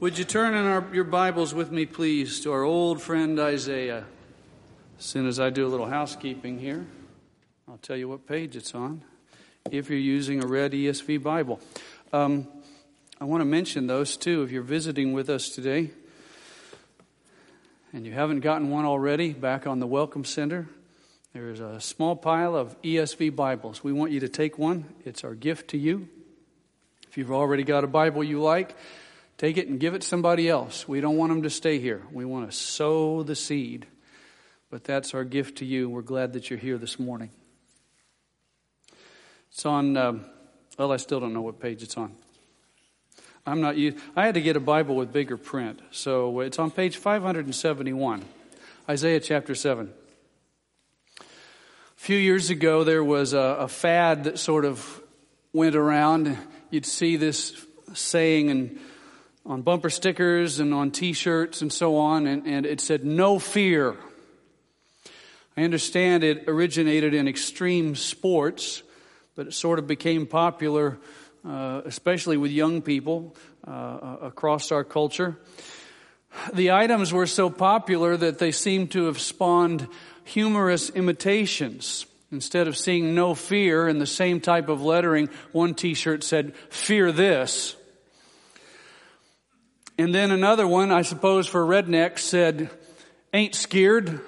Would you turn in your Bibles with me, please, to our old friend Isaiah? As soon as I do a little housekeeping here, I'll tell you what page it's on, if you're using a red ESV Bible. I want to mention those, too, if you're visiting with us today, and you haven't gotten one already, back on the Welcome Center, there's a small pile of ESV Bibles. We want you to take one. It's our gift to you. If you've already got a Bible you like, take it and give it to somebody else. We don't want them to stay here. We want to sow the seed. But that's our gift to you. We're glad that you're here this morning. It's on, I still don't know what page it's on. I had to get a Bible with bigger print. So it's on page 571, Isaiah chapter 7. A few years ago, there was a fad that sort of went around. You'd see this saying on bumper stickers and on T-shirts and so on, and it said, "No fear." I understand it originated in extreme sports, but it sort of became popular, especially with young people across our culture. The items were so popular that they seemed to have spawned humorous imitations. Instead of seeing "no fear" in the same type of lettering, one T-shirt said, "Fear this." And then another one, I suppose for rednecks, said, "Ain't scared."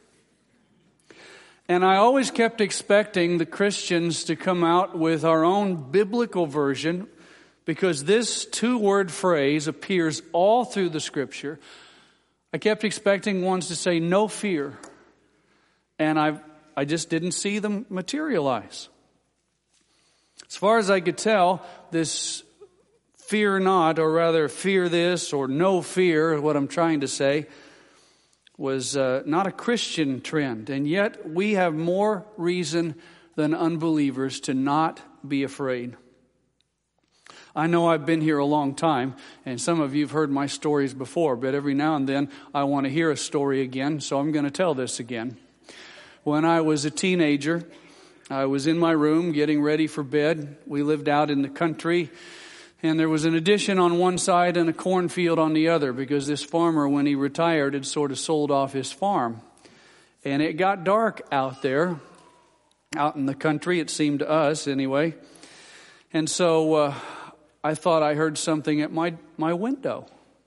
And I always kept expecting the Christians to come out with our own biblical version, because this two-word phrase appears all through the Scripture. I kept expecting ones to say "no fear," and I just didn't see them materialize. As far as I could tell, this "fear not," or rather "fear this," or "no fear," what I'm trying to say, was not a Christian trend. And yet we have more reason than unbelievers to not be afraid. I know I've been here a long time, and some of you have heard my stories before, but every now and then I want to hear a story again, so I'm going to tell this again. When I was a teenager, I was in my room getting ready for bed. We lived out in the country, and there was an addition on one side and a cornfield on the other, because this farmer, when he retired, had sort of sold off his farm. And it got dark out there, out in the country, it seemed to us anyway. And so I thought I heard something at my window.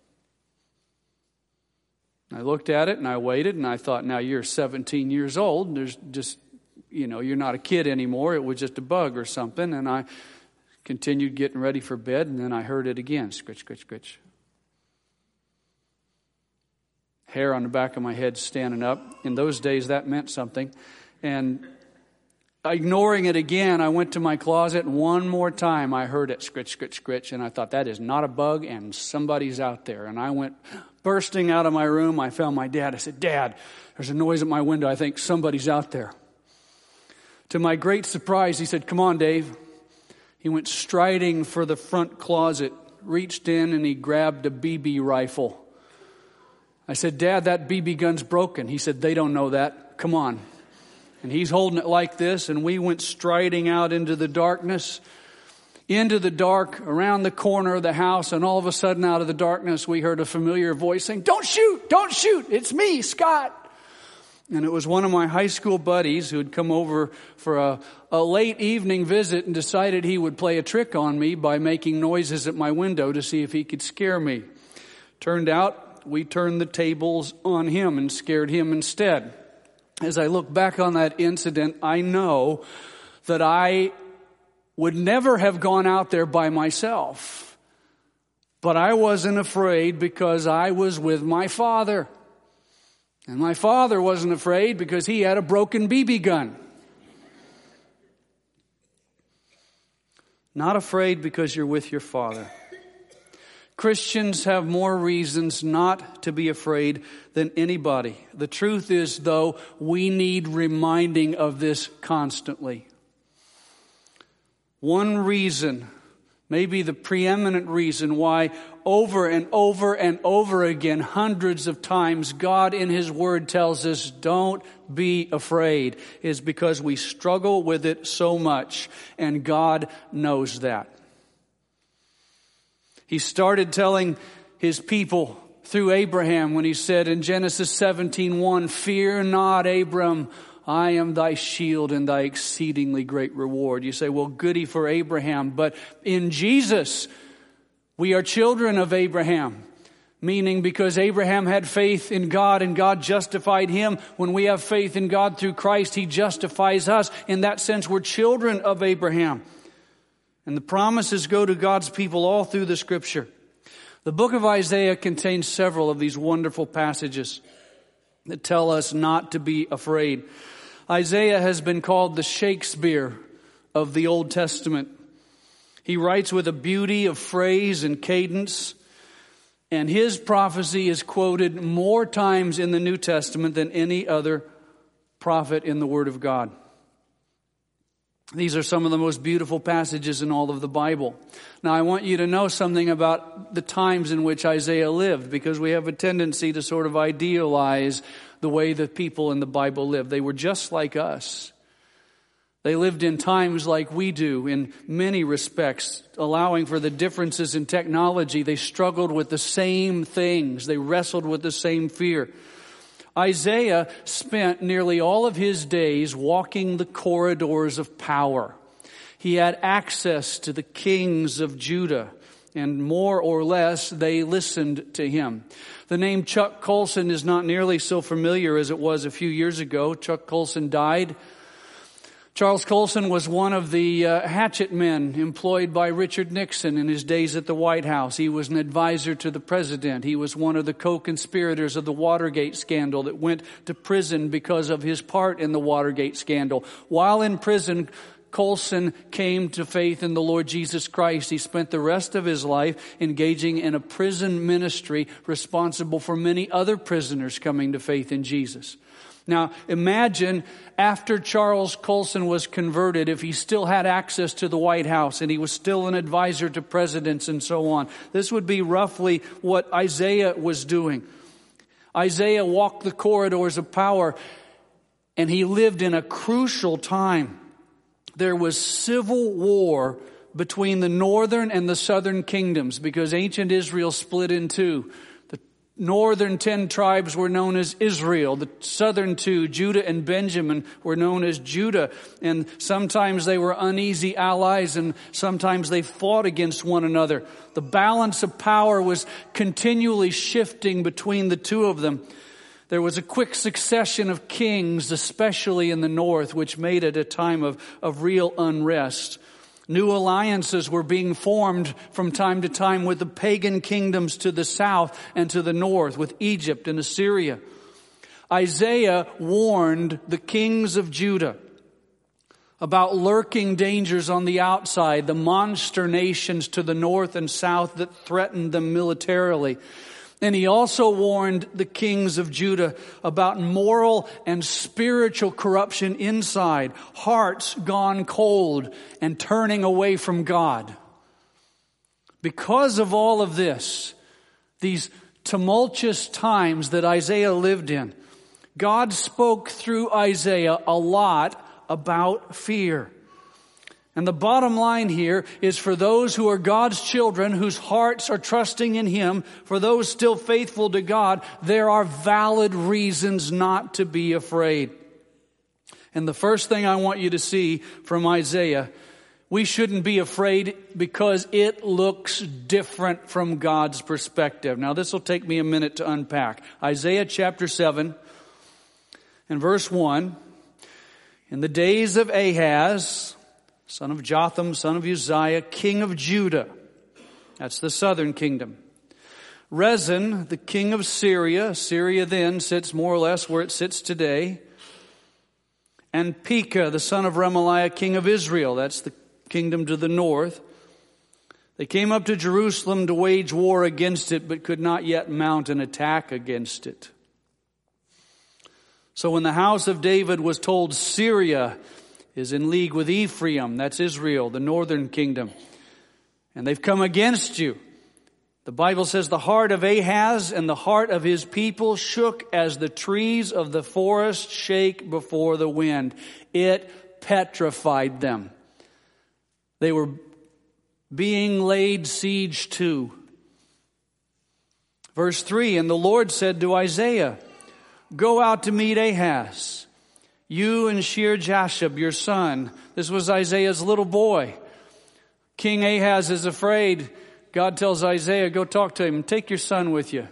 I looked at it and I waited, and I thought, now you're 17 years old. There's just, you're not a kid anymore. It was just a bug or something. And I continued getting ready for bed, and then I heard it again. Scritch, scritch, scritch. Hair on the back of my head standing up. In those days, that meant something. And ignoring it again, I went to my closet, and one more time I heard it, scritch, scritch, scritch. And I thought, that is not a bug, and somebody's out there. And I went bursting out of my room. I found my dad. I said, "Dad, there's a noise at my window. I think somebody's out there." To my great surprise, he said, "Come on, Dave." He went striding for the front closet, reached in, and he grabbed a BB rifle. I said, "Dad, that BB gun's broken." He said, "They don't know that. Come on." And he's holding it like this, and we went striding out into the darkness, into the dark, around the corner of the house, and all of a sudden out of the darkness we heard a familiar voice saying, "Don't shoot, don't shoot, it's me, Scott." And it was one of my high school buddies who had come over for a late evening visit and decided he would play a trick on me by making noises at my window to see if he could scare me. Turned out we turned the tables on him and scared him instead. As I look back on that incident, I know that I would never have gone out there by myself. But I wasn't afraid because I was with my father. And my father wasn't afraid because he had a broken BB gun. Not afraid because you're with your father. Christians have more reasons not to be afraid than anybody. The truth is, though, we need reminding of this constantly. One reason, maybe the preeminent reason why over and over and over again, hundreds of times, God in His Word tells us, "Don't be afraid," is because we struggle with it so much, and God knows that. He started telling his people through Abraham when he said in Genesis 17:1, "Fear not, Abram, I am thy shield and thy exceedingly great reward." You say, well, goody for Abraham. But in Jesus, we are children of Abraham. Meaning because Abraham had faith in God and God justified him. When we have faith in God through Christ, He justifies us. In that sense, we're children of Abraham. And the promises go to God's people all through the Scripture. The book of Isaiah contains several of these wonderful passages that tell us not to be afraid. Isaiah has been called the Shakespeare of the Old Testament. He writes with a beauty of phrase and cadence, and his prophecy is quoted more times in the New Testament than any other prophet in the Word of God. These are some of the most beautiful passages in all of the Bible. Now, I want you to know something about the times in which Isaiah lived, because we have a tendency to sort of idealize the way that people in the Bible lived. They were just like us. They lived in times like we do in many respects, allowing for the differences in technology. They struggled with the same things. They wrestled with the same fear. Isaiah spent nearly all of his days walking the corridors of power. He had access to the kings of Judah, and more or less they listened to him. The name Chuck Colson is not nearly so familiar as it was a few years ago. Chuck Colson died. Charles Colson was one of the hatchet men employed by Richard Nixon in his days at the White House. He was an advisor to the president. He was one of the co-conspirators of the Watergate scandal that went to prison because of his part in the Watergate scandal. While in prison, Colson came to faith in the Lord Jesus Christ. He spent the rest of his life engaging in a prison ministry responsible for many other prisoners coming to faith in Jesus. Now, imagine after Charles Colson was converted, if he still had access to the White House and he was still an advisor to presidents and so on. This would be roughly what Isaiah was doing. Isaiah walked the corridors of power, and he lived in a crucial time. There was civil war between the northern and the southern kingdoms because ancient Israel split in two. Northern 10 tribes were known as Israel. The southern 2, Judah and Benjamin, were known as Judah. And sometimes they were uneasy allies, and sometimes they fought against one another. The balance of power was continually shifting between the two of them. There was a quick succession of kings, especially in the north, which made it a time of real unrest. New alliances were being formed from time to time with the pagan kingdoms to the south and to the north, with Egypt and Assyria. Isaiah warned the kings of Judah about lurking dangers on the outside, the monster nations to the north and south that threatened them militarily. And he also warned the kings of Judah about moral and spiritual corruption inside, hearts gone cold and turning away from God. Because of all of this, these tumultuous times that Isaiah lived in, God spoke through Isaiah a lot about fear. And the bottom line here is for those who are God's children, whose hearts are trusting in Him, for those still faithful to God, there are valid reasons not to be afraid. And the first thing I want you to see from Isaiah, we shouldn't be afraid because it looks different from God's perspective. Now, this will take me a minute to unpack. Isaiah chapter 7 and verse 1. In the days of Ahaz, son of Jotham, son of Uzziah, king of Judah. That's the southern kingdom. Rezin, the king of Syria. Syria then sits more or less where it sits today. And Pekah, the son of Remaliah, king of Israel. That's the kingdom to the north. They came up to Jerusalem to wage war against it, but could not yet mount an attack against it. So when the house of David was told Syria is in league with Ephraim, that's Israel, the northern kingdom, and they've come against you, the Bible says the heart of Ahaz and the heart of his people shook as the trees of the forest shake before the wind. It petrified them. They were being laid siege to. Verse 3, and the Lord said to Isaiah, go out to meet Ahaz, you and Shear-Jashub, your son. This was Isaiah's little boy. King Ahaz is afraid. God tells Isaiah, go talk to him. Take your son with you.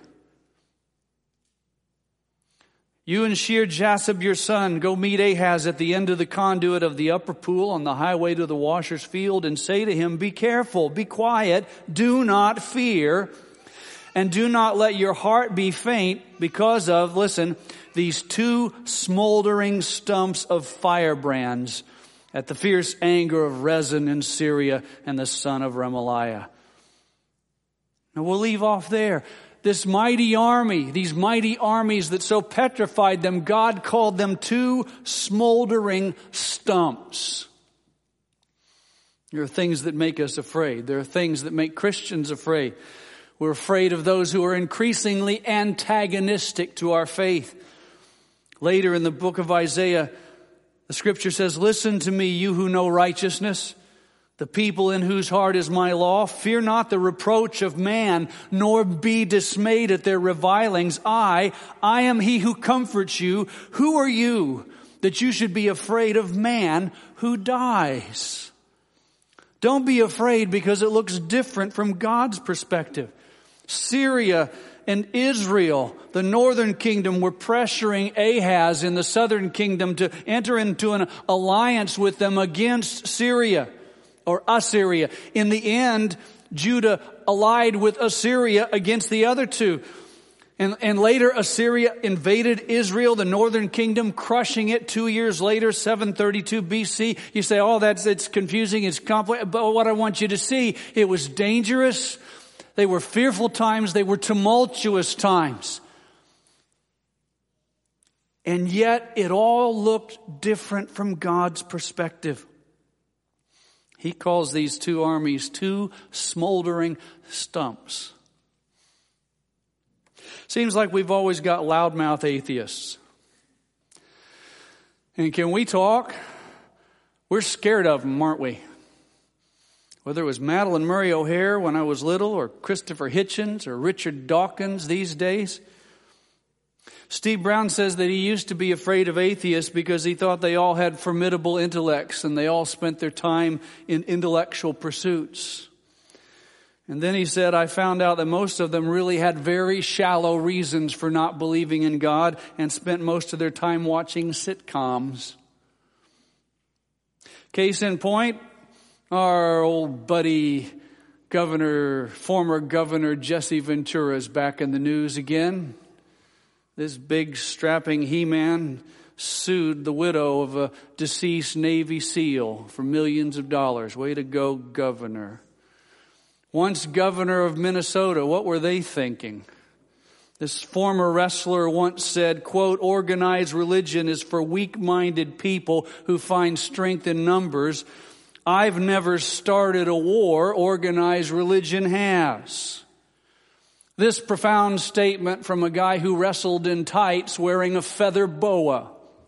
You and Shear-Jashub, your son, go meet Ahaz at the end of the conduit of the upper pool on the highway to the washer's field, and say to him, be careful, be quiet, do not fear, and do not let your heart be faint because of, listen, these two smoldering stumps of firebrands at the fierce anger of Rezin in Syria and the son of Remaliah. Now we'll leave off there. This mighty army, these mighty armies that so petrified them, God called them two smoldering stumps. There are things that make us afraid. There are things that make Christians afraid. We're afraid of those who are increasingly antagonistic to our faith. Later in the book of Isaiah, the scripture says, listen to me, you who know righteousness, the people in whose heart is my law. Fear not the reproach of man, nor be dismayed at their revilings. I am he who comforts you. Who are you that you should be afraid of man who dies? Don't be afraid because it looks different from God's perspective. Syria and Israel, the northern kingdom, were pressuring Ahaz in the southern kingdom to enter into an alliance with them against Syria or Assyria. In the end, Judah allied with Assyria against the other two. And later Assyria invaded Israel, the northern kingdom, crushing it 2 years later, 732 BC. You say, it's confusing, it's complex. But what I want you to see, it was dangerous. They were fearful times. They were tumultuous times. And yet it all looked different from God's perspective. He calls these two armies two smoldering stumps. Seems like we've always got loudmouth atheists. And can we talk? We're scared of them, aren't we? Whether it was Madeline Murray O'Hare when I was little, or Christopher Hitchens, or Richard Dawkins these days. Steve Brown says that he used to be afraid of atheists because he thought they all had formidable intellects and they all spent their time in intellectual pursuits. And then he said, I found out that most of them really had very shallow reasons for not believing in God and spent most of their time watching sitcoms. Case in point, our old buddy former Governor Jesse Ventura is back in the news again. This big strapping he-man sued the widow of a deceased Navy SEAL for millions of dollars. Way to go, Governor. Once governor of Minnesota, what were they thinking? This former wrestler once said, quote, organized religion is for weak-minded people who find strength in numbers. I've never started a war, organized religion has. This profound statement from a guy who wrestled in tights wearing a feather boa.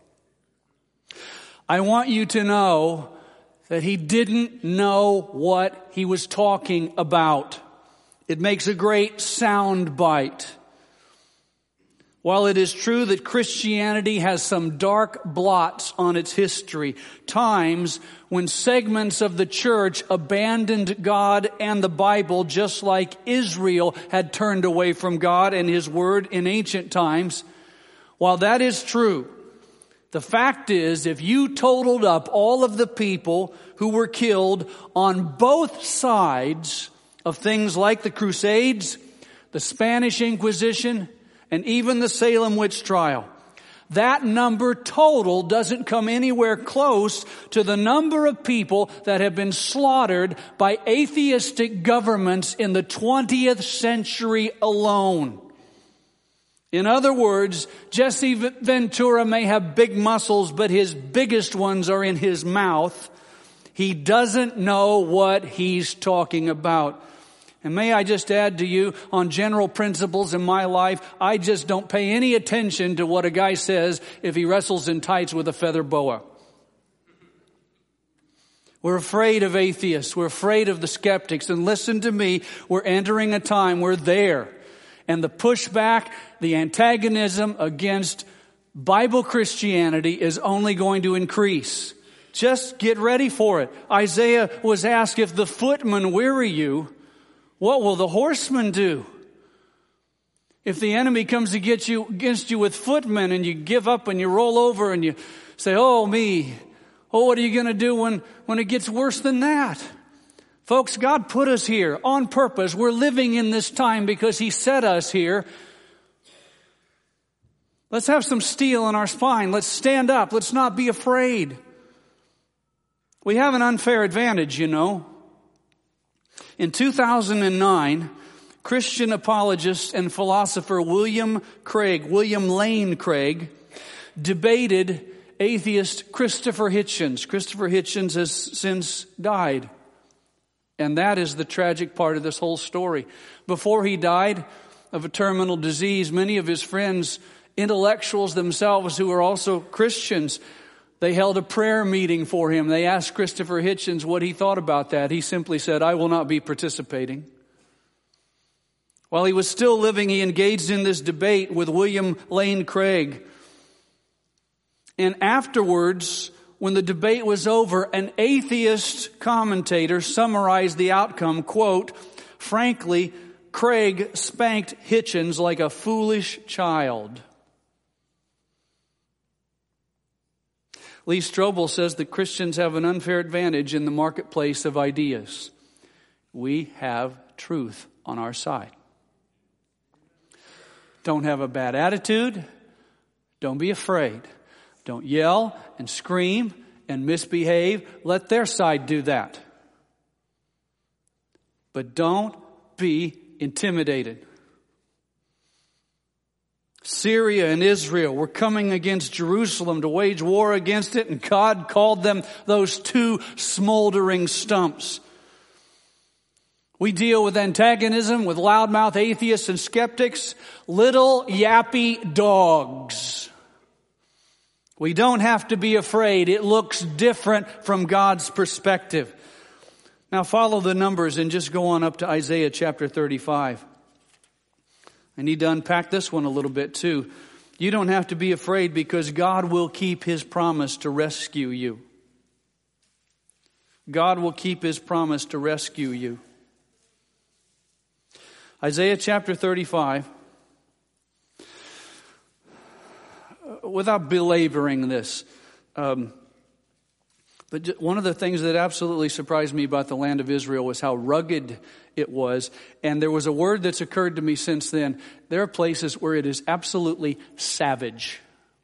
I want you to know that he didn't know what he was talking about. It makes a great sound bite. While it is true that Christianity has some dark blots on its history, times when segments of the church abandoned God and the Bible just like Israel had turned away from God and His Word in ancient times, while that is true, the fact is, if you totaled up all of the people who were killed on both sides of things like the Crusades, the Spanish Inquisition, and even the Salem witch trial, that number total doesn't come anywhere close to the number of people that have been slaughtered by atheistic governments in the 20th century alone. In other words, Jesse Ventura may have big muscles, but his biggest ones are in his mouth. He doesn't know what he's talking about. And may I just add to you, on general principles in my life, I just don't pay any attention to what a guy says if he wrestles in tights with a feather boa. We're afraid of atheists. We're afraid of the skeptics. And listen to me, we're entering a time, we're there. And the pushback, the antagonism against Bible Christianity is only going to increase. Just get ready for it. Isaiah was asked, if the footmen weary you, what will the horsemen do? If the enemy comes against you with footmen and you give up and you roll over and you say, oh me, oh what are you going to do when it gets worse than that? Folks, God put us here on purpose. We're living in this time because He set us here. Let's have some steel in our spine. Let's stand up. Let's not be afraid. We have an unfair advantage, you know. In 2009, Christian apologist and philosopher William Lane Craig, debated atheist Christopher Hitchens. Christopher Hitchens has since died. And that is the tragic part of this whole story. Before he died of a terminal disease, many of his friends, intellectuals themselves who are also Christians, they held a prayer meeting for him. They asked Christopher Hitchens what he thought about that. He simply said, I will not be participating. While he was still living, he engaged in this debate with William Lane Craig. And afterwards, when the debate was over, an atheist commentator summarized the outcome, quote, frankly, Craig spanked Hitchens like a foolish child. Lee Strobel says that Christians have an unfair advantage in the marketplace of ideas. We have truth on our side. Don't have a bad attitude. Don't be afraid. Don't yell and scream and misbehave. Let their side do that. But don't be intimidated. Syria and Israel were coming against Jerusalem to wage war against it, and God called them those two smoldering stumps. We deal with antagonism, with loudmouth atheists and skeptics, little yappy dogs. We don't have to be afraid. It looks different from God's perspective. Now follow the numbers and just go on up to Isaiah chapter 35. I need to unpack this one a little bit too. You don't have to be afraid because God will keep His promise to rescue you. God will keep His promise to rescue you. Isaiah chapter 35. Without belaboring this, but one of the things that absolutely surprised me about the land of Israel was how rugged it was. And there was a word that's occurred to me since then. There are places where it is absolutely savage.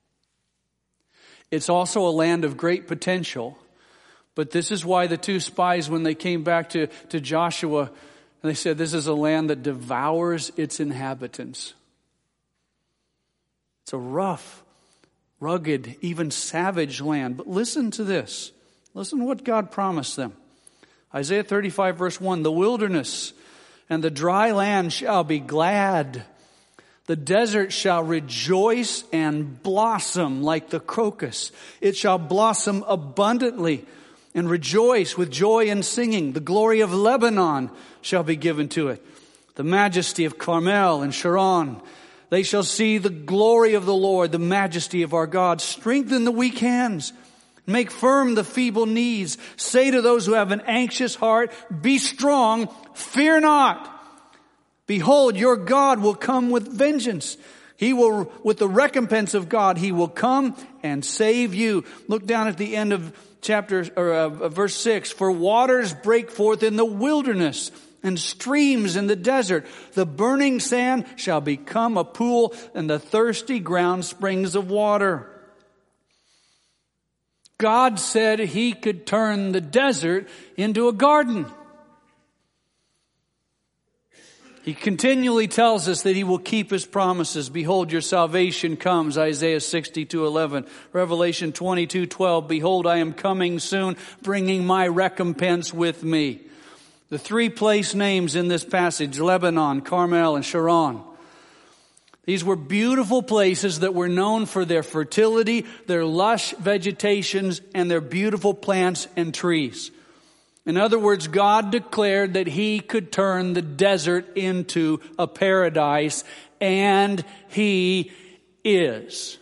It's also a land of great potential. But this is why the two spies, when they came back to Joshua, they said this is a land that devours its inhabitants. It's a rough, rugged, even savage land. But listen to this. Listen to what God promised them. Isaiah 35 verse 1, the wilderness and the dry land shall be glad. The desert shall rejoice and blossom like the crocus. It shall blossom abundantly and rejoice with joy and singing. The glory of Lebanon shall be given to it. The majesty of Carmel and Sharon. They shall see the glory of the Lord, the majesty of our God. Strengthen the weak hands. Make firm the feeble knees. Say to those who have an anxious heart, be strong, fear not. Behold, your God will come with vengeance. He will, with the recompense of God, He will come and save you. Look down at the end of verse 6. For waters break forth in the wilderness and streams in the desert. The burning sand shall become a pool and the thirsty ground springs of water. God said He could turn the desert into a garden. He continually tells us that He will keep His promises. Behold, your salvation comes, Isaiah 62:11. Revelation 22:12. Behold, I am coming soon, bringing my recompense with me. The three place names in this passage, Lebanon, Carmel, and Sharon. These were beautiful places that were known for their fertility, their lush vegetations, and their beautiful plants and trees. In other words, God declared that He could turn the desert into a paradise, and He is.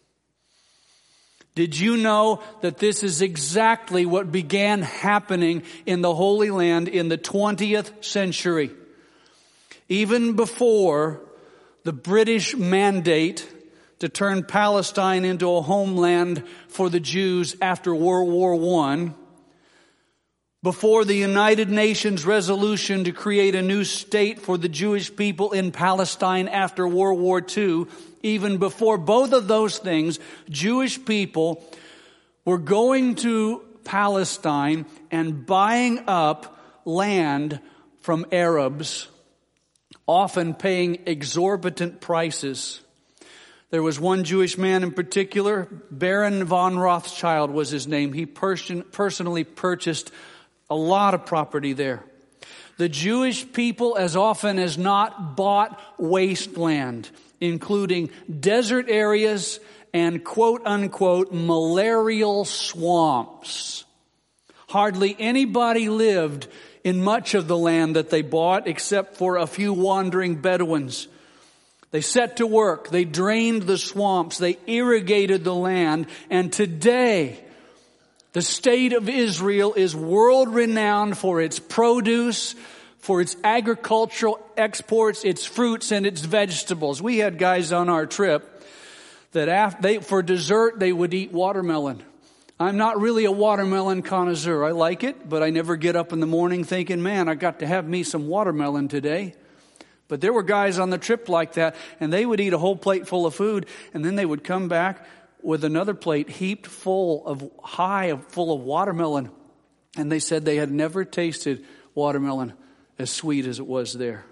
Did you know that this is exactly what began happening in the Holy Land in the 20th century? Even before the British mandate to turn Palestine into a homeland for the Jews after World War I, before the United Nations resolution to create a new state for the Jewish people in Palestine after World War II, even before both of those things, Jewish people were going to Palestine and buying up land from Arabs, often paying exorbitant prices. There was one Jewish man in particular, Baron von Rothschild was his name. He personally purchased a lot of property there. The Jewish people as often as not bought wasteland, including desert areas and quote unquote malarial swamps. Hardly anybody lived in much of the land that they bought except for a few wandering Bedouins. They set to work, they drained the swamps, they irrigated the land, and today the state of Israel is world-renowned for its produce, for its agricultural exports, its fruits, and its vegetables. We had guys on our trip that for dessert they would eat watermelon. I'm not really a watermelon connoisseur. I like it, but I never get up in the morning thinking, man, I got to have me some watermelon today. But there were guys on the trip like that, and they would eat a whole plate full of food, and then they would come back with another plate heaped full of watermelon. And they said they had never tasted watermelon as sweet as it was there.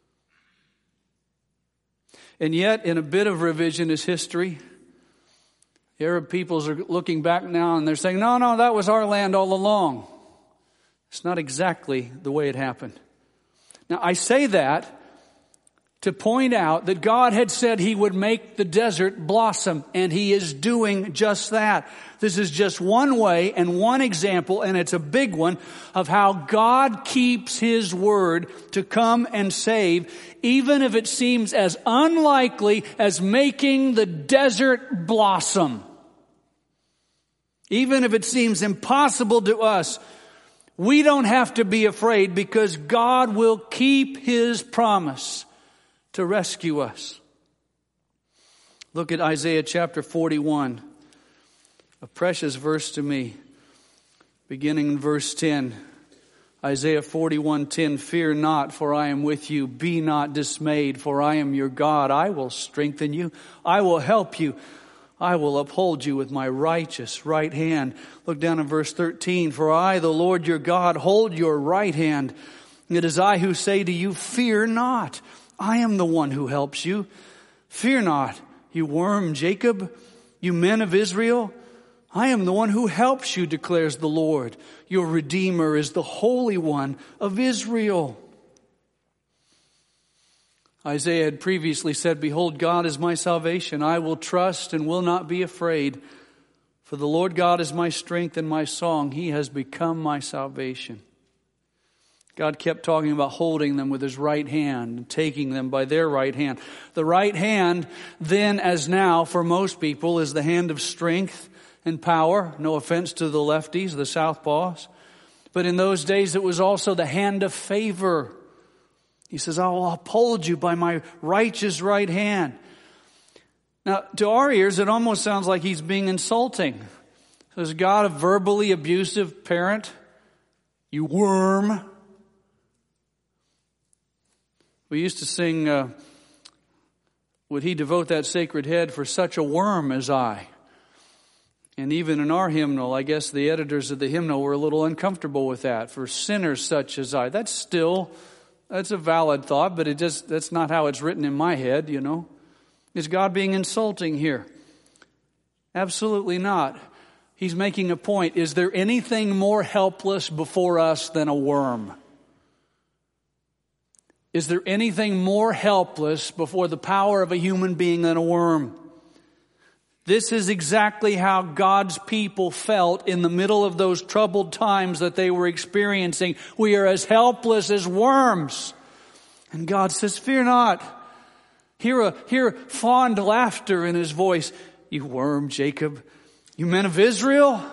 And yet, in a bit of revisionist history, the Arab peoples are looking back now and they're saying, no, that was our land all along. It's not exactly the way it happened. Now, I say that to point out that God had said He would make the desert blossom, and He is doing just that. This is just one way and one example, and it's a big one, of how God keeps His word to come and save, even if it seems as unlikely as making the desert blossom. Even if it seems impossible to us, we don't have to be afraid, because God will keep His promise to rescue us. Look at Isaiah chapter 41, a precious verse to me, beginning in verse 10. Isaiah 41:10, fear not, for I am with you. Be not dismayed, for I am your God. I will strengthen you. I will help you. I will uphold you with my righteous right hand. Look down in verse 13. For I, the Lord your God, hold your right hand. It is I who say to you, fear not. I am the one who helps you. Fear not, you worm Jacob, you men of Israel. I am the one who helps you, declares the Lord. Your Redeemer is the Holy One of Israel. Isaiah had previously said, behold, God is my salvation. I will trust and will not be afraid. For the Lord God is my strength and my song. He has become my salvation. God kept talking about holding them with His right hand and taking them by their right hand. The right hand, then as now, for most people, is the hand of strength and power. No offense to the lefties, the southpaws. But in those days, it was also the hand of favor. He says, I will uphold you by my righteous right hand. Now, to our ears, it almost sounds like He's being insulting. So is God a verbally abusive parent? You worm. We used to sing, would He devote that sacred head for such a worm as I? And even in our hymnal, I guess the editors of the hymnal were a little uncomfortable with that. For sinners such as I. That's a valid thought, but that's not how it's written in my head, you know. Is God being insulting here? Absolutely not. He's making a point. Is there anything more helpless before us than a worm? Is there anything more helpless before the power of a human being than a worm? This is exactly how God's people felt in the middle of those troubled times that they were experiencing. We are as helpless as worms. And God says, fear not. Hear fond laughter in his voice. You worm, Jacob. You men of Israel.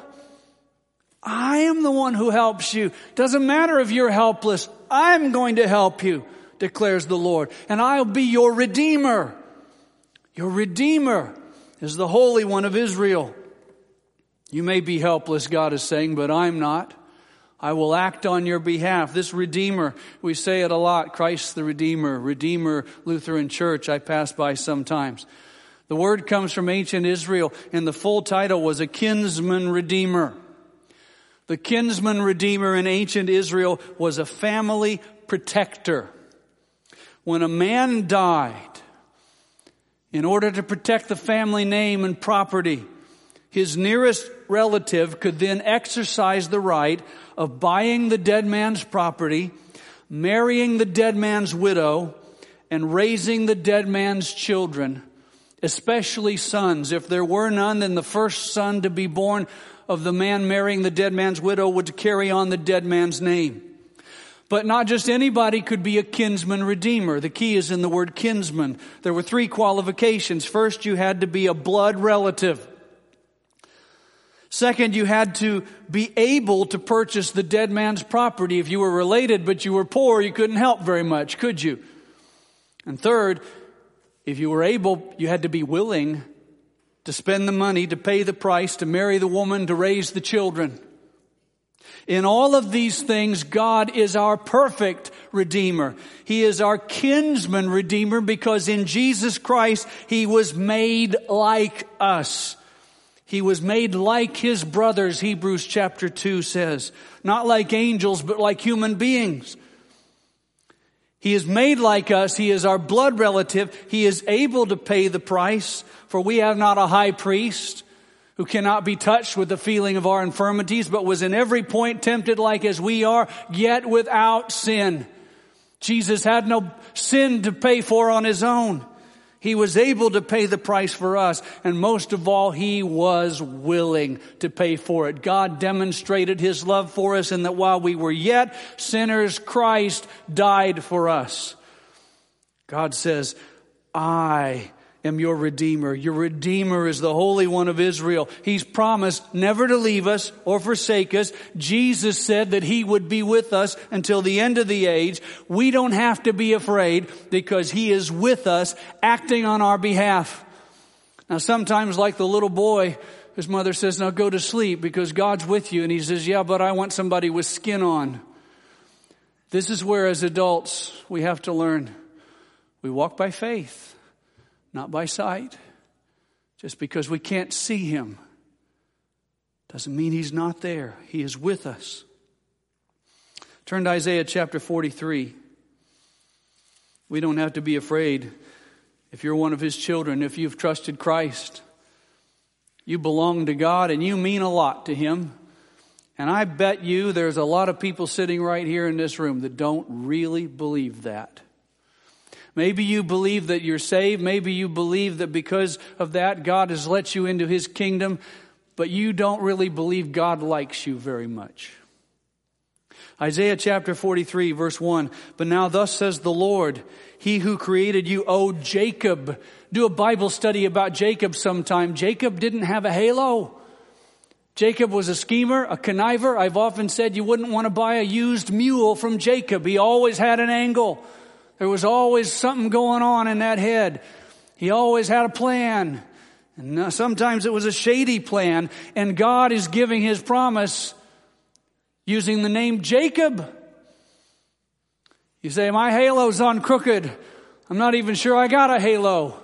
I am the one who helps you. Doesn't matter if you're helpless. I'm going to help you, declares the Lord. And I'll be your Redeemer. Your Redeemer is the Holy One of Israel. You may be helpless, God is saying, but I'm not. I will act on your behalf. This Redeemer, we say it a lot, Christ the Redeemer, Redeemer Lutheran Church, I pass by sometimes. The word comes from ancient Israel, and the full title was a kinsman redeemer. The kinsman redeemer in ancient Israel was a family protector. When a man died, in order to protect the family name and property, his nearest relative could then exercise the right of buying the dead man's property, marrying the dead man's widow, and raising the dead man's children, especially sons. If there were none, then the first son to be born of the man marrying the dead man's widow would carry on the dead man's name. But not just anybody could be a kinsman redeemer. The key is in the word kinsman. There were 3 qualifications. First, you had to be a blood relative. Second, you had to be able to purchase the dead man's property. If you were related but you were poor, you couldn't help very much, could you? And third, if you were able, you had to be willing to spend the money, to pay the price, to marry the woman, to raise the children. In all of these things, God is our perfect Redeemer. He is our kinsman Redeemer because in Jesus Christ, He was made like us. He was made like His brothers, Hebrews chapter 2 says. Not like angels, but like human beings. He is made like us. He is our blood relative. He is able to pay the price. For we have not a high priest who cannot be touched with the feeling of our infirmities, but was in every point tempted like as we are, yet without sin. Jesus had no sin to pay for on His own. He was able to pay the price for us, and most of all, He was willing to pay for it. God demonstrated His love for us in that while we were yet sinners, Christ died for us. God says, I am your Redeemer. Your Redeemer is the Holy One of Israel. He's promised never to leave us or forsake us. Jesus said that He would be with us until the end of the age. We don't have to be afraid because He is with us, acting on our behalf. Now sometimes, like the little boy, his mother says, now go to sleep because God's with you. And he says, yeah, but I want somebody with skin on. This is where as adults we have to learn. We walk by faith, not by sight. Just because we can't see Him doesn't mean He's not there. He is with us. Turn to Isaiah chapter 43. We don't have to be afraid if you're one of His children, if you've trusted Christ. You belong to God and you mean a lot to Him. And I bet you there's a lot of people sitting right here in this room that don't really believe that. Maybe you believe that you're saved. Maybe you believe that because of that, God has let you into His kingdom. But you don't really believe God likes you very much. Isaiah chapter 43, verse 1. But now thus says the Lord, He who created you, O Jacob. Do a Bible study about Jacob sometime. Jacob didn't have a halo. Jacob was a schemer, a conniver. I've often said you wouldn't want to buy a used mule from Jacob. He always had an angle. There was always something going on in that head. He always had a plan. And sometimes it was a shady plan. And God is giving His promise using the name Jacob. You say, my halo's on crooked. I'm not even sure I got a halo.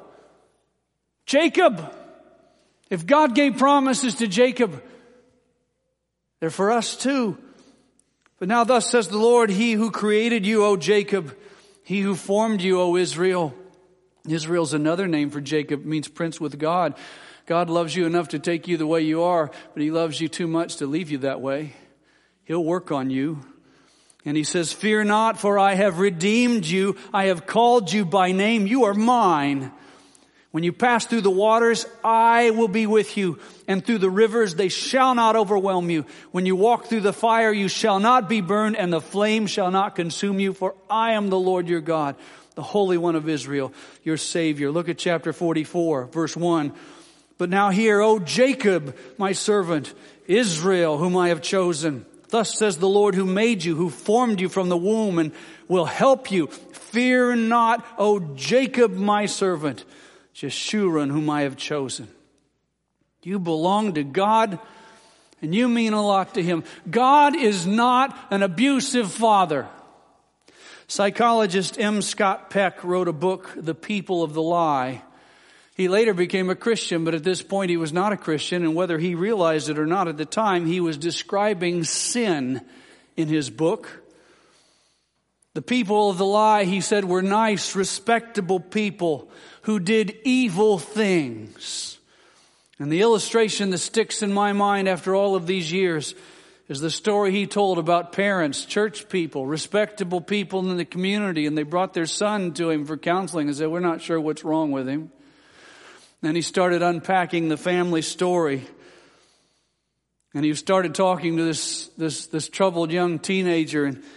Jacob. If God gave promises to Jacob, they're for us too. But now thus says the Lord, He who created you, O Jacob, He who formed you, O Israel. Israel's another name for Jacob. It means prince with God. God loves you enough to take you the way you are, but He loves you too much to leave you that way. He'll work on you. And He says, fear not, for I have redeemed you. I have called you by name. You are mine. When you pass through the waters, I will be with you. And through the rivers, they shall not overwhelm you. When you walk through the fire, you shall not be burned, and the flame shall not consume you. For I am the Lord your God, the Holy One of Israel, your Savior. Look at chapter 44, verse 1. But now hear, O Jacob, my servant, Israel, whom I have chosen. Thus says the Lord who made you, who formed you from the womb, and will help you. Fear not, O Jacob, my servant, Jeshurun, whom I have chosen. You belong to God, and you mean a lot to Him. God is not an abusive father. Psychologist M. Scott Peck wrote a book, The People of the Lie. He later became a Christian, but at this point he was not a Christian, and whether he realized it or not at the time, he was describing sin in his book. The people of the lie, he said, were nice, respectable people who did evil things. And the illustration that sticks in my mind after all of these years is the story he told about parents, church people, respectable people in the community, and they brought their son to him for counseling and said, we're not sure what's wrong with him. And he started unpacking the family story. And he started talking to this troubled young teenager, and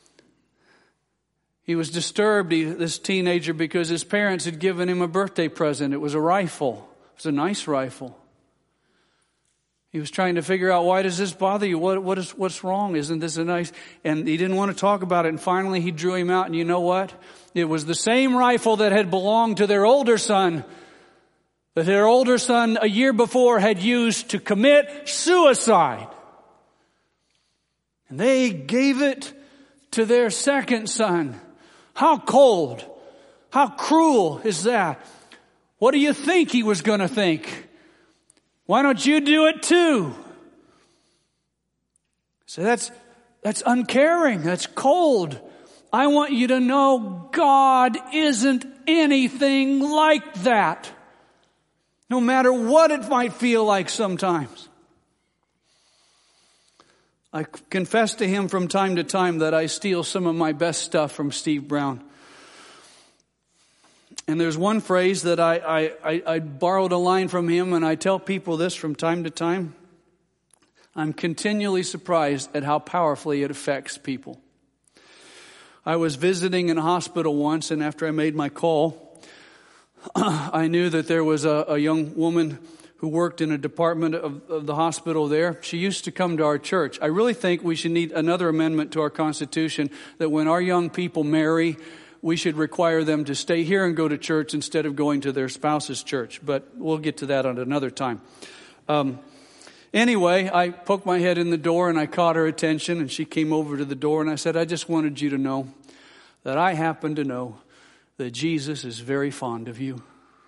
he was disturbed, this teenager, because his parents had given him a birthday present. It was a rifle. It was a nice rifle. He was trying to figure out, why does this bother you? What's wrong? Isn't this a nice? And he didn't want to talk about it. And finally he drew him out. And you know what? It was the same rifle that had belonged to their older son, that their older son a year before had used to commit suicide. And they gave it to their second son. How cold, how cruel is that? What do you think he was going to think? Why don't you do it too? So that's uncaring. That's cold. I want you to know God isn't anything like that. No matter what it might feel like sometimes. I confess to him from time to time that I steal some of my best stuff from Steve Brown. And there's one phrase that I borrowed a line from him, and I tell people this from time to time. I'm continually surprised at how powerfully it affects people. I was visiting in a hospital once, and after I made my call, I knew that there was a young woman who worked in a department of the hospital there. She used to come to our church. I really think we should need another amendment to our Constitution that when our young people marry, we should require them to stay here and go to church instead of going to their spouse's church. But we'll get to that at another time. Anyway, I poked my head in the door and I caught her attention, and she came over to the door and I said, I just wanted you to know that I happen to know that Jesus is very fond of you.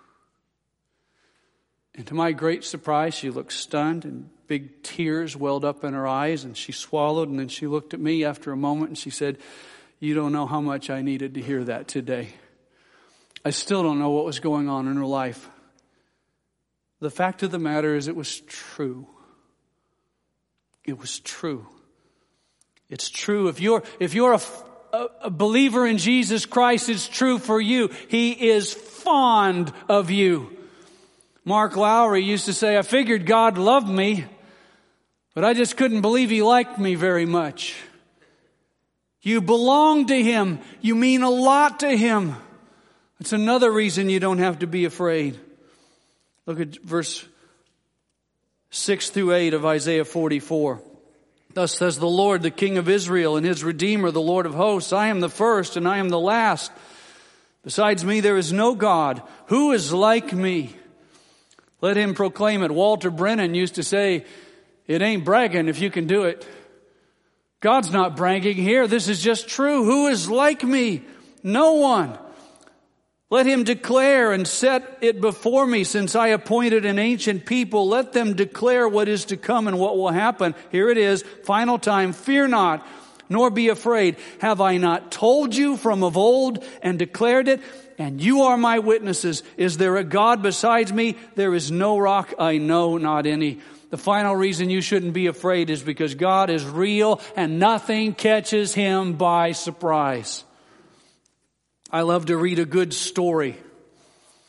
And to my great surprise, she looked stunned and big tears welled up in her eyes, and she swallowed, and then she looked at me after a moment and she said, you don't know how much I needed to hear that today. I still don't know what was going on in her life. The fact of the matter is it was true. It was true. It's true. If you're a believer in Jesus Christ, it's true for you. He is fond of you. Mark Lowry used to say, I figured God loved me, but I just couldn't believe He liked me very much. You belong to Him. You mean a lot to Him. It's another reason you don't have to be afraid. Look at verse 6 through 8 of Isaiah 44. Thus says the Lord, the King of Israel and His Redeemer, the Lord of hosts, I am the first and I am the last. Besides me there is no God. Who is like me? Let him proclaim it. Walter Brennan used to say, it ain't bragging if you can do it. God's not bragging here. This is just true. Who is like me? No one. Let him declare and set it before me, since I appointed an ancient people. Let them declare what is to come and what will happen. Here it is. Final time. Fear not, nor be afraid. Have I not told you from of old and declared it? And you are my witnesses. Is there a God besides me? There is no rock, I know, not any. The final reason you shouldn't be afraid is because God is real and nothing catches Him by surprise. I love to read a good story.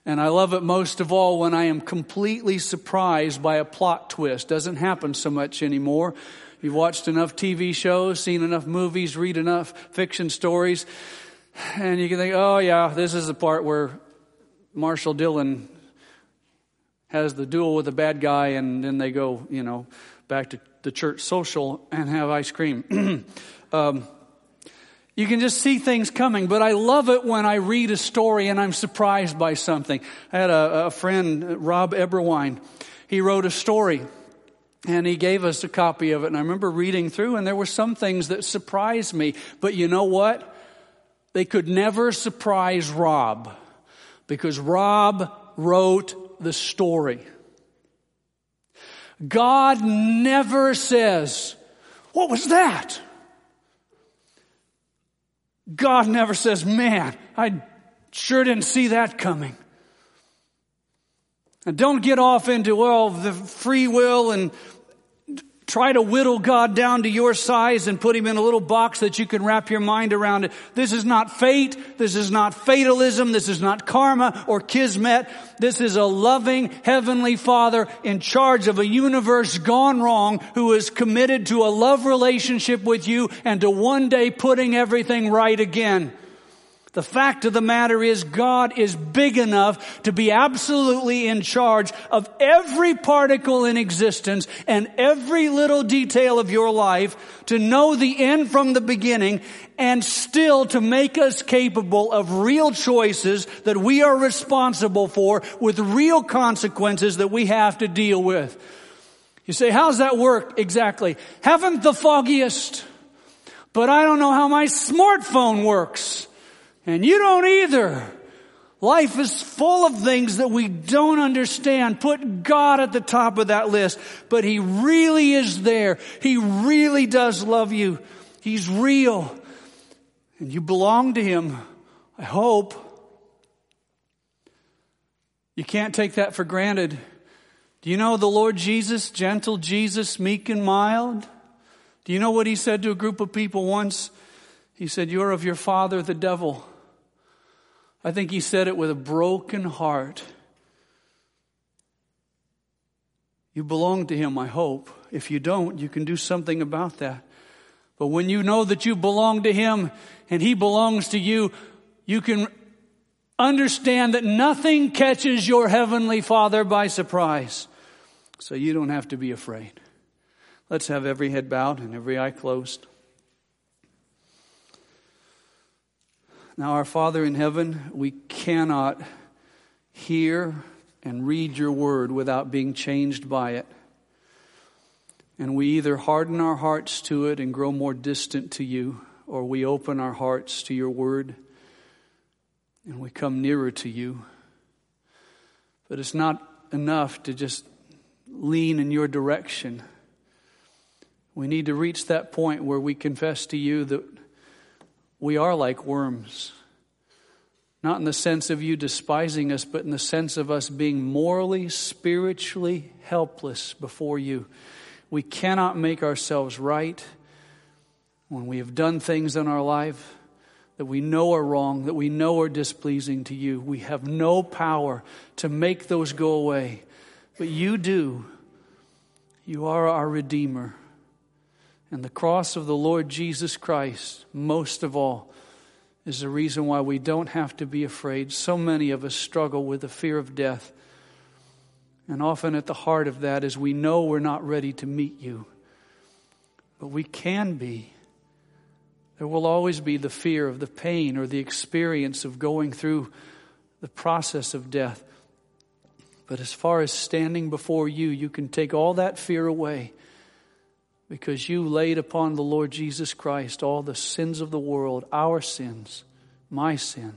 And I love it most of all when I am completely surprised by a plot twist. Doesn't happen so much anymore. You've watched enough TV shows, seen enough movies, read enough fiction stories, and you can think, oh yeah, this is the part where Marshall Dillon has the duel with the bad guy, and then they go, back to the church social and have ice cream. You can just see things coming, but I love it when I read a story and I'm surprised by something. I had a friend, Rob Eberwine. He wrote a story and he gave us a copy of it, and I remember reading through, and there were some things that surprised me. But you know what? They could never surprise Rob, because Rob wrote the story. God never says, "What was that?" God never says, "Man, I sure didn't see that coming." And don't get off into, the free will and try to whittle God down to your size and put him in a little box that you can wrap your mind around it. This is not fate. This is not fatalism. This is not karma or kismet. This is a loving heavenly Father in charge of a universe gone wrong, who is committed to a love relationship with you and to one day putting everything right again. The fact of the matter is, God is big enough to be absolutely in charge of every particle in existence and every little detail of your life, to know the end from the beginning, and still to make us capable of real choices that we are responsible for, with real consequences that we have to deal with. You say, how's that work exactly? Haven't the foggiest, but I don't know how my smartphone works. And you don't either. Life is full of things that we don't understand. Put God at the top of that list. But He really is there. He really does love you. He's real. And you belong to Him, I hope. You can't take that for granted. Do you know the Lord Jesus, gentle Jesus, meek and mild? Do you know what He said to a group of people once? He said, "You're of your father, the devil." I think He said it with a broken heart. You belong to Him, I hope. If you don't, you can do something about that. But when you know that you belong to Him and He belongs to you, you can understand that nothing catches your Heavenly Father by surprise. So you don't have to be afraid. Let's have every head bowed and every eye closed. Now, our Father in heaven, we cannot hear and read your word without being changed by it. And we either harden our hearts to it and grow more distant to you, or we open our hearts to your word and we come nearer to you. But it's not enough to just lean in your direction. We need to reach that point where we confess to you that we are like worms. Not in the sense of you despising us, but in the sense of us being morally, spiritually helpless before you. We cannot make ourselves right when we have done things in our life that we know are wrong, that we know are displeasing to you. We have no power to make those go away. But you do. You are our Redeemer. And the cross of the Lord Jesus Christ, most of all, is the reason why we don't have to be afraid. So many of us struggle with the fear of death. And often at the heart of that is we know we're not ready to meet you. But we can be. There will always be the fear of the pain or the experience of going through the process of death. But as far as standing before you, you can take all that fear away, because you laid upon the Lord Jesus Christ all the sins of the world, our sins, my sin.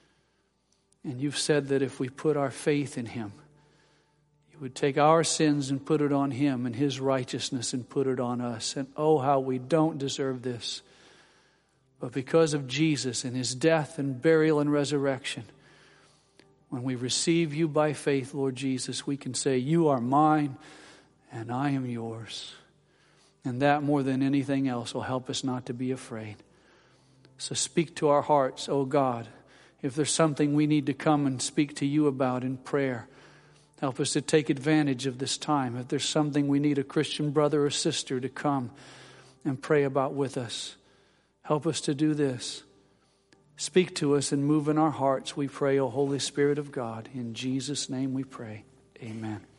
And you've said that if we put our faith in Him, you would take our sins and put it on Him, and His righteousness and put it on us. And oh, how we don't deserve this. But because of Jesus and His death and burial and resurrection, when we receive you by faith, Lord Jesus, we can say, you are mine and I am yours. And that more than anything else will help us not to be afraid. So speak to our hearts, O God, If there's something we need to come and speak to you about in prayer, help us to take advantage of this time. If there's something we need a Christian brother or sister to come and pray about with us, help us to do this. Speak to us and move in our hearts, we pray, O Holy Spirit of God. In Jesus' name we pray. Amen.